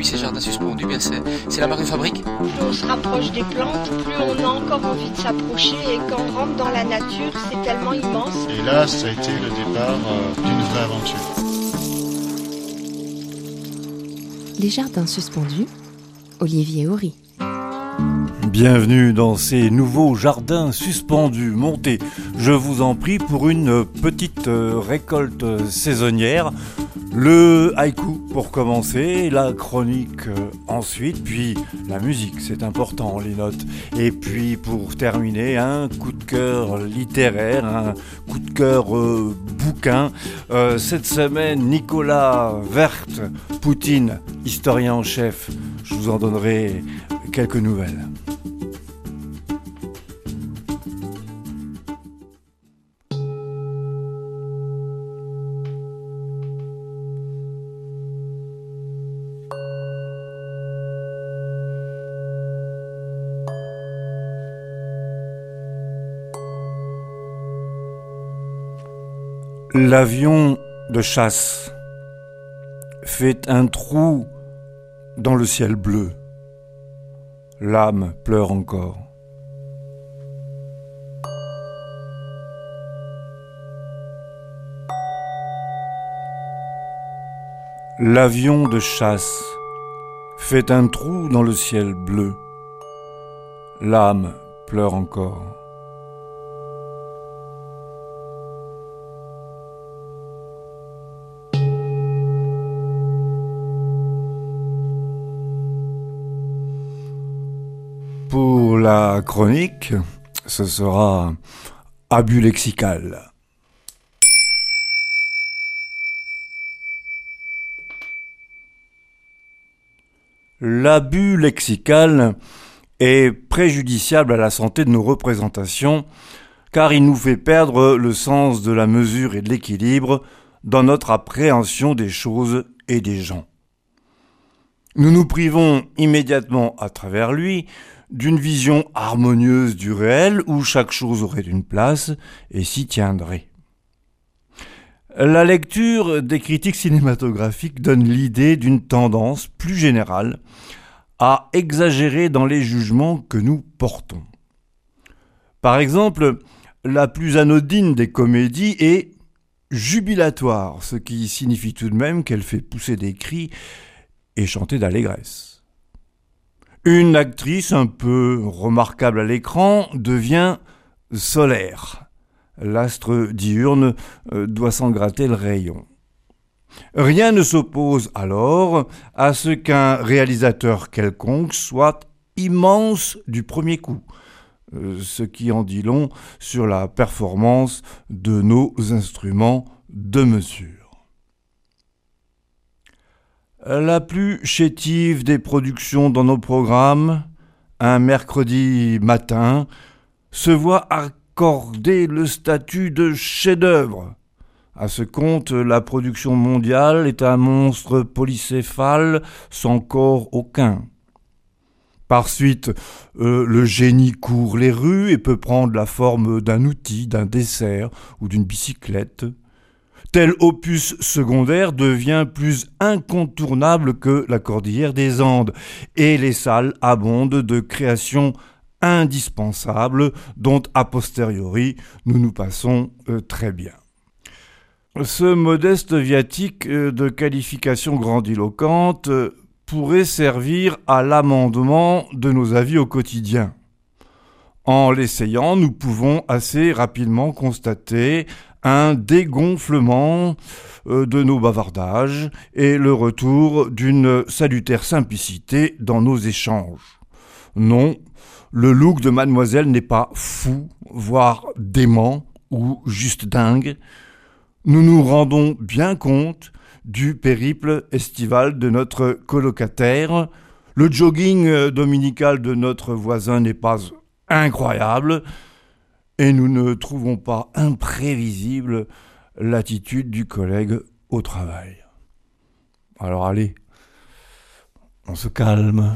puis ces jardins suspendus, bien c'est la marque de fabrique. Plus on se rapproche des plantes, plus on a encore envie de s'approcher, et quand on rentre dans la nature, c'est tellement immense. Et là, ça a été le départ d'une vraie aventure. Les jardins suspendus, Olivier Horry. Bienvenue dans ces nouveaux jardins suspendus. Montez, je vous en prie, pour une petite récolte saisonnière. Le haïku pour commencer, la chronique ensuite, puis la musique, c'est important, les notes. Et puis pour terminer, un coup de cœur littéraire, un coup de cœur bouquin. Cette semaine, Nicolas Werth, Poutine, historien en chef. Je vous en donnerai quelques nouvelles. L'avion de chasse fait un trou dans le ciel bleu. L'âme pleure encore. L'avion de chasse fait un trou dans le ciel bleu. L'âme pleure encore. Pour la chronique, ce sera abus lexical. L'abus lexical est préjudiciable à la santé de nos représentations car il nous fait perdre le sens de la mesure et de l'équilibre dans notre appréhension des choses et des gens. Nous nous privons immédiatement à travers lui d'une vision harmonieuse du réel où chaque chose aurait une place et s'y tiendrait. La lecture des critiques cinématographiques donne l'idée d'une tendance plus générale à exagérer dans les jugements que nous portons. Par exemple, la plus anodine des comédies est jubilatoire, ce qui signifie tout de même qu'elle fait pousser des cris et chanter d'allégresse. Une actrice un peu remarquable à l'écran devient solaire. L'astre diurne doit s'en gratter le rayon. Rien ne s'oppose alors à ce qu'un réalisateur quelconque soit immense du premier coup, ce qui en dit long sur la performance de nos instruments de mesure. La plus chétive des productions dans nos programmes, un mercredi matin, se voit accorder le statut de chef-d'œuvre. À ce compte, la production mondiale est un monstre polycéphale sans corps aucun. Par suite, le génie court les rues et peut prendre la forme d'un outil, d'un dessert ou d'une bicyclette. Tel opus secondaire devient plus incontournable que la Cordillère des Andes, et les salles abondent de créations indispensables dont a posteriori nous nous passons très bien. Ce modeste viatique de qualification grandiloquente pourrait servir à l'amendement de nos avis au quotidien. En l'essayant, nous pouvons assez rapidement constater un dégonflement de nos bavardages et le retour d'une salutaire simplicité dans nos échanges. Non, le look de mademoiselle n'est pas fou, voire dément ou juste dingue. Nous nous rendons bien compte du périple estival de notre colocataire. Le jogging dominical de notre voisin n'est pas incroyable. Et nous ne trouvons pas imprévisible l'attitude du collègue au travail. Alors allez, on se calme.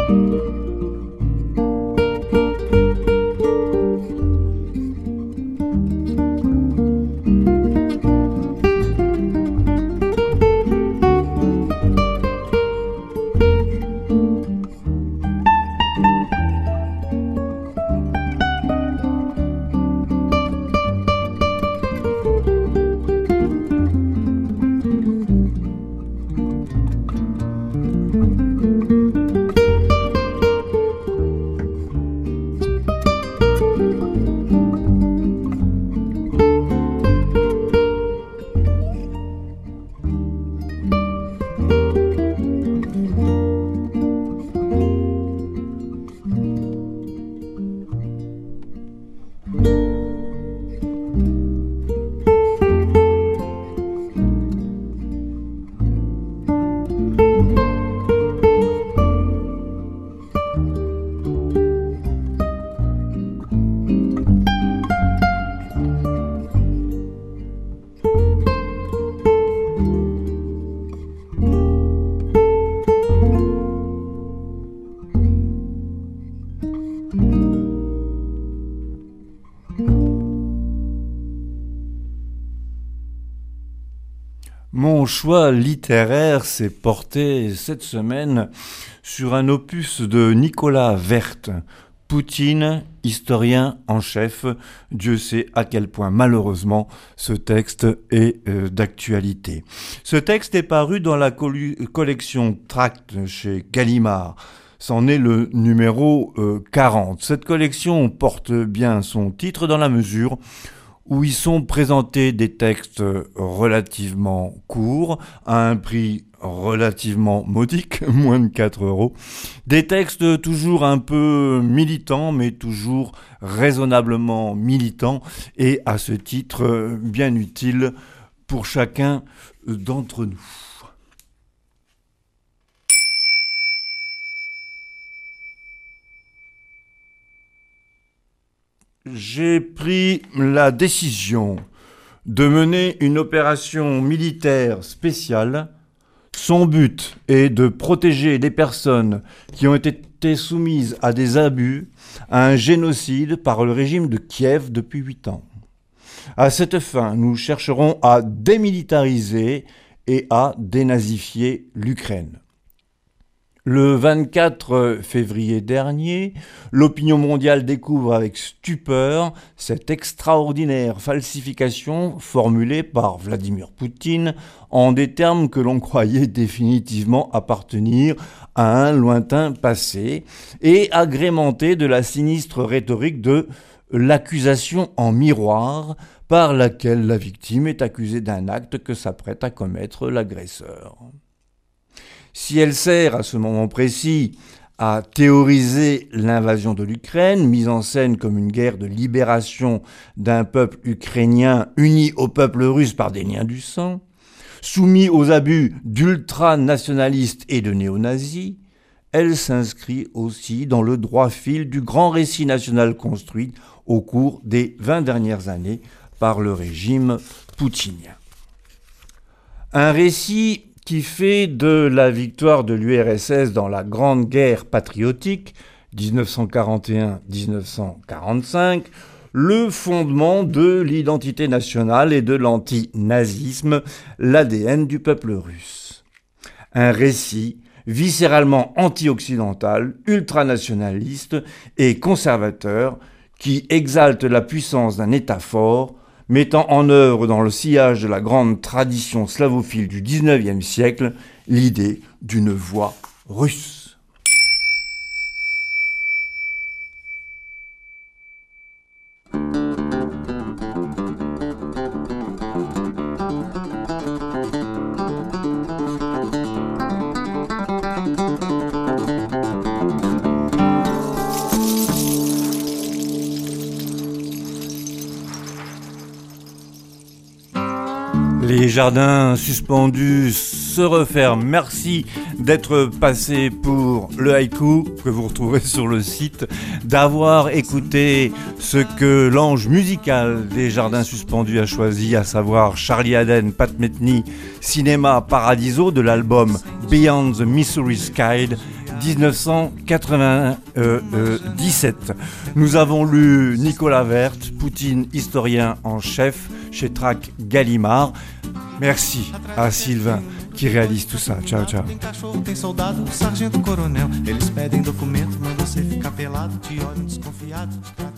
Mon choix littéraire s'est porté cette semaine sur un opus de Nicolas Werth, Poutine, historien en chef. Dieu sait à quel point malheureusement ce texte est d'actualité. Ce texte est paru dans la collection Tracts chez Gallimard. C'en est le numéro 40. Cette collection porte bien son titre dans la mesure où y sont présentés des textes relativement courts, à un prix relativement modique, moins de 4 €, des textes toujours un peu militants, mais toujours raisonnablement militants, et à ce titre bien utiles pour chacun d'entre nous. J'ai pris la décision de mener une opération militaire spéciale. Son but est de protéger les personnes qui ont été soumises à des abus, à un génocide par le régime de Kiev depuis 8 ans. À cette fin, nous chercherons à démilitariser et à dénazifier l'Ukraine. Le 24 février dernier, l'opinion mondiale découvre avec stupeur cette extraordinaire falsification formulée par Vladimir Poutine en des termes que l'on croyait définitivement appartenir à un lointain passé et agrémentée de la sinistre rhétorique de l'accusation en miroir par laquelle la victime est accusée d'un acte que s'apprête à commettre l'agresseur. Si elle sert à ce moment précis à théoriser l'invasion de l'Ukraine, mise en scène comme une guerre de libération d'un peuple ukrainien uni au peuple russe par des liens du sang, soumis aux abus d'ultranationalistes et de néo-nazis, elle s'inscrit aussi dans le droit fil du grand récit national construit au cours des 20 dernières années par le régime poutinien. Un récit qui fait de la victoire de l'URSS dans la Grande Guerre patriotique 1941-1945 le fondement de l'identité nationale et de l'antinazisme, l'ADN du peuple russe. Un récit viscéralement anti-occidental, ultranationaliste et conservateur qui exalte la puissance d'un État fort, mettant en œuvre dans le sillage de la grande tradition slavophile du XIXe siècle l'idée d'une voix russe. Les jardins suspendus se referment. Merci d'être passé pour le haïku que vous retrouverez sur le site, d'avoir écouté ce que l'ange musical des jardins suspendus a choisi, à savoir Charlie Haden, Pat Metheny, Cinéma Paradiso de l'album Beyond the Missouri Sky 1997. Nous avons lu Nicolas Werth, Poutine, historien en chef, chez Trac Gallimard. Merci à Sylvain qui réalise tout ça. Ciao, ciao. Tem cachorro, tem soldado, sargento, coronel. Eles pedem documento, mas você fica pelado, te olham desconfiado.